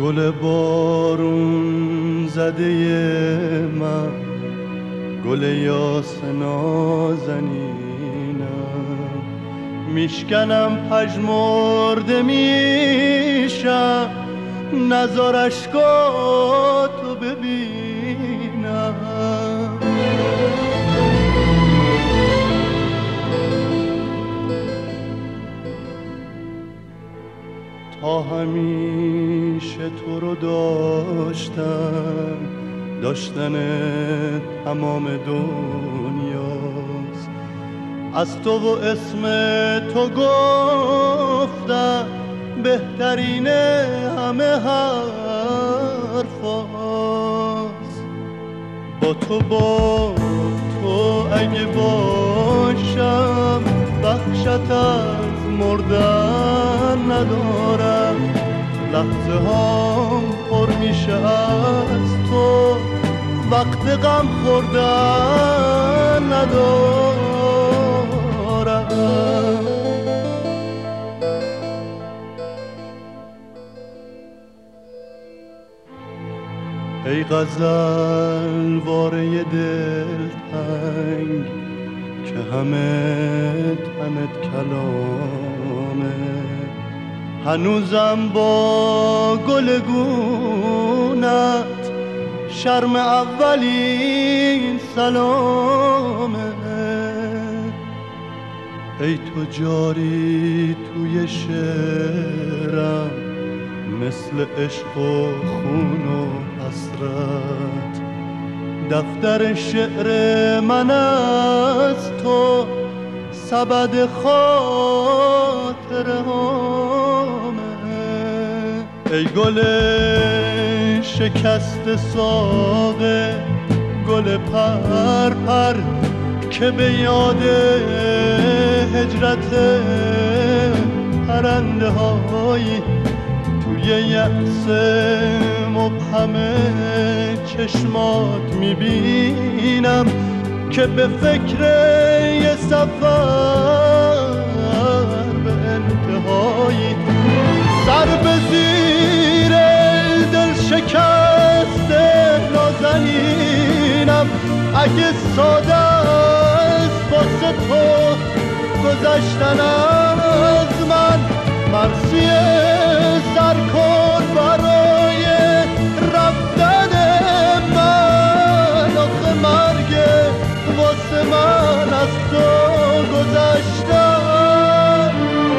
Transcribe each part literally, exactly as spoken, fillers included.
گل بارون زده من، گل یاس نازنینم، میشکنم پژمرده میشم، نزار اشکاتو ببینم. تا همیشه تو رو داشتم، داشتن تمام دنیاست. از تو و اسم تو گفتم بهترین همه حرفاست. با تو با تو اگه باشم، وحشت از مردن ندارم. لحظه هام پر میشه از تو، وقت غم خوردن ندارم. ای غزل واره دلتنگ که همه تنت کلامه، هنوزم با گل گونت شرم اولین سلامه. ای تو جاری توی شعرم، مثل عشق و خون و حسرت. دفتر شعر من از تو سبد خاطره هامه. ای گل شکست ساقه، گل پر پر که به یاد هجرت پرنده هایی توی یأس مبهم چشمات میبینم، که به فکر یه سفر به انتهایی. سر به زیر دل شکست نازنینم، اگه ساده است واسه تو گذشتن از من، مرثیه سر کن برای رفتن من. آخه مرگ واسه من از تو گذشتن.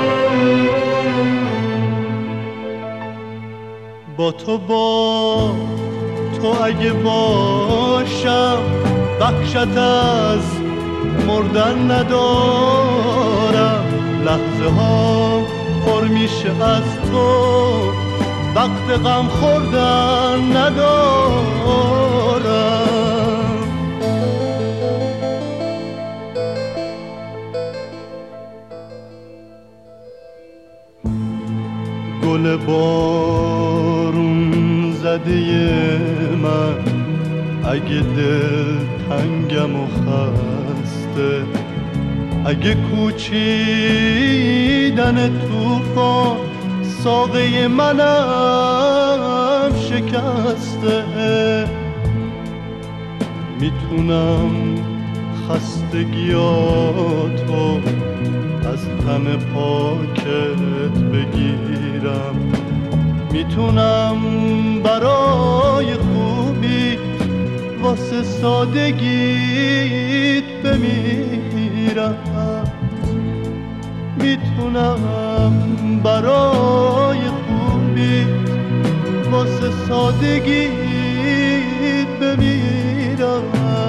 با تو با تو اگه باشم، وحشت از مردن ندارم. لحظه ها پر میشه از تو، وقت غم خوردن ندارم. گل بارون زده من، اگه دل تنگم و خسته، اگه کوچیدن طوفان ساقه منم شکسته، میتونم خستگیاتو از تن پاکت بگیرم، میتونم برای خوبی واسه سادگیت بمیرم، میتونم برای خوبی واسه سادگیت بمیرم،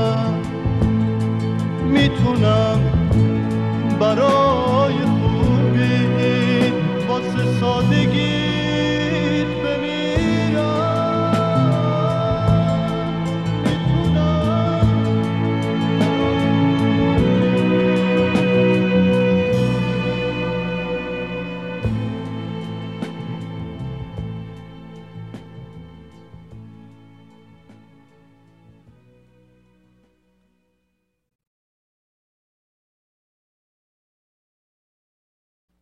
میتونم برای خوبی واسه سادگی